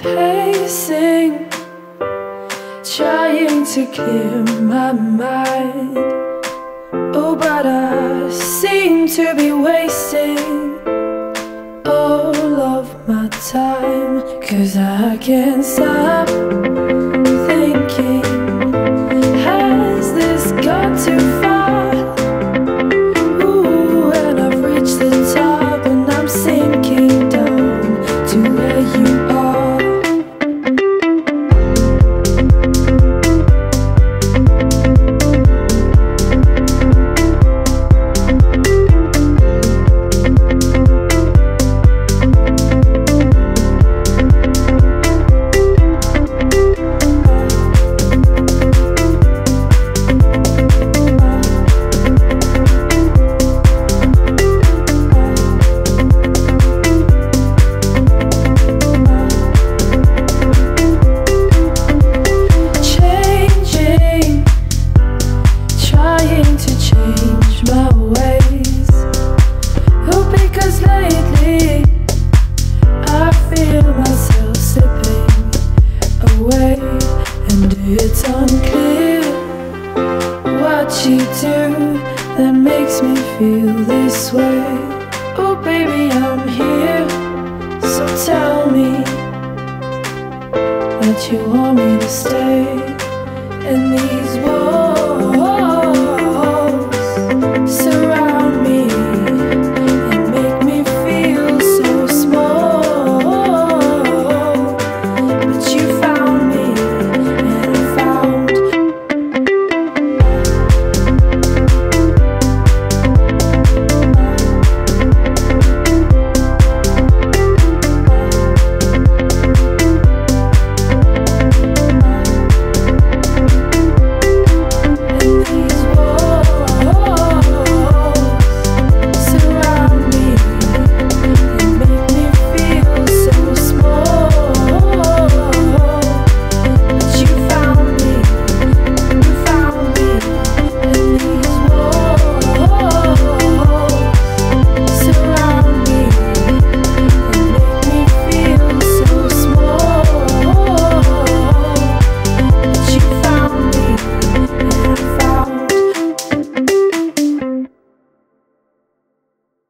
Pacing, trying to clear my mind. Oh, but I seem to be wasting all of my time, 'cause I can't stop thinking, has this got too far? Ooh, and I've reached the top and I'm sinking down to where you are. It's unclear what you do that makes me feel this way. Oh baby, I'm here, so tell me that you want me to stay. And the